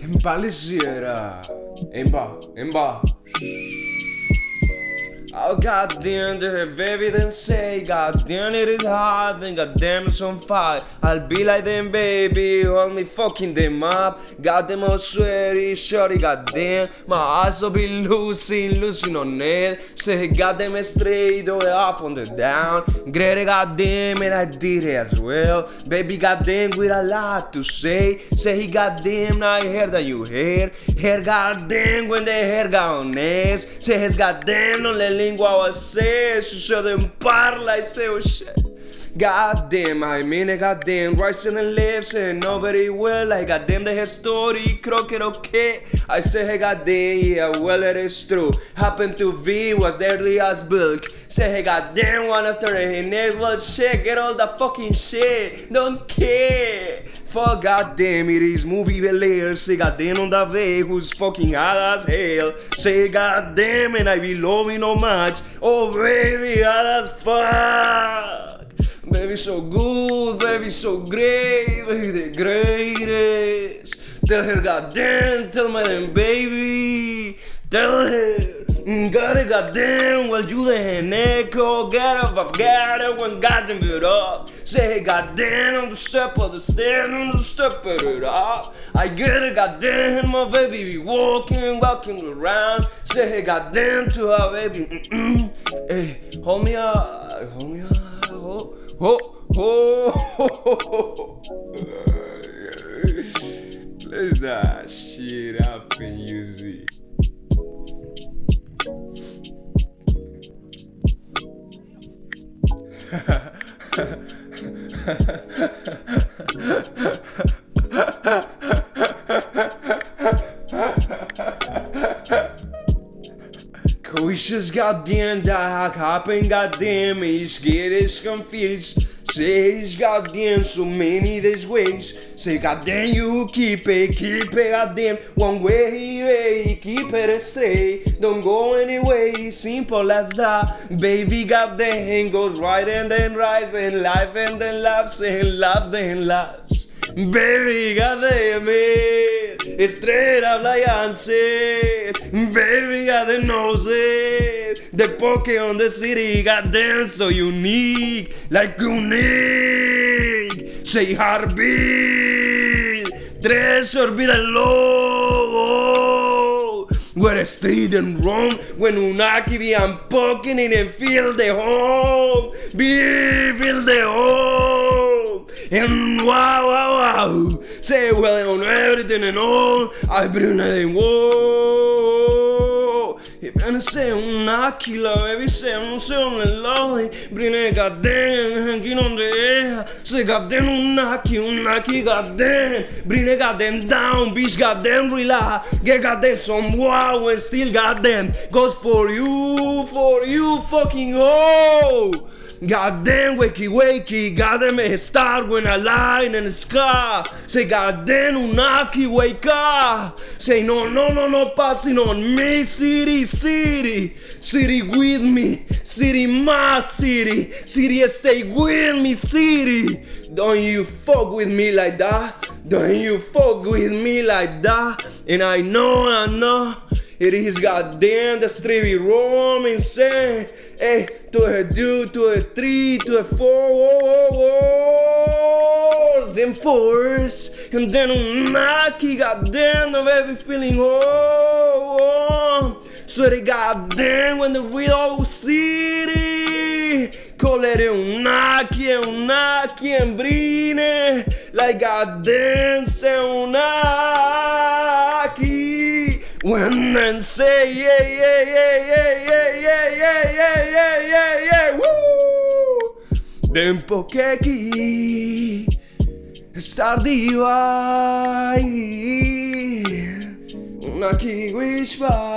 Embalezeira, emba. Oh goddamn, the baby then say, goddamn it is hot, then goddamn it's on fire. I'll be like them baby, hold me fucking them up. Goddamn all sweaty, shorty, goddamn. My eyes will be losing on it. Say goddamn straight, do it up on the down. Great goddamn, and I did it as well. Baby goddamn with a lot to say. Say goddamn, I hear that you hear. Hear goddamn when the hair got on ass. Say his goddamn, no le lingua a sé, so them parla e say oh shit. Goddamn, I mean it, goddamn, rising and lives and know very well. Like goddamn the history, creo que okay. I say hey goddamn, yeah, well it is true. Happened to be was early as bulk. Say hey goddamn, one after a next, well shit, get all the fucking shit. Don't care. For goddamn, it is movie Bel-Air. Say goddamn on the way, who's fucking hot as hell. Say goddamn, and I be loving no much. Oh baby, hot as fuck. Baby so good, baby so great, baby the greatest. Tell her goddamn, tell my damn baby. Tell her, got it goddamn, well you the echo. Get up, I've got it when goddamn it up. Say hey goddamn, on the step of the stairs, on the step of it up. I get it goddamn, my baby be walking around. Say hey goddamn to her baby, hey, hold me up, Let's that shit up and use it. Coisas goddamn da happen goddamn is get is confused. Says goddamn so many these ways. Say goddamn you keep it goddamn one way, keep it straight. Don't go anyway, simple as that. Baby goddamn goes right and then rise and life and then laughs and laughs and laughs. Baby goddamn it, straight up like Ansett. Baby goddamn knows it. The poke on the city goddamn so unique, like unique. Say heartbeat, tres olvídalo. We're street and Rome when unaki be I'm poking in and feel the home, feel the home. And wow, say well on everything and all, I bring it whoa. If I say unaki la baby say no say on the lolly, bring it goddamn, hanging on the air. Say goddamn unaki goddamn, bring it goddamn down, bitch goddamn relax, get goddamn some wow and still goddamn goes for you fucking ho. Goddamn wakey, goddamn a star when I lie in the sky. Say goddamn unaki wake up. Say no passing on me, city with me, city my city stay with me, city. Don't you fuck with me like that, don't you fuck with me like that. And I know it is goddamn the street roam insane. Hey, to a 2, to a 3, to a 4, then 4s, and then unaki, goddamn the baby feeling home. So they goddamn when the real city call it unaki and brine like goddamn say unaki. When then say yeah, woo. Tempo che chi stardi vai, una chi wishba.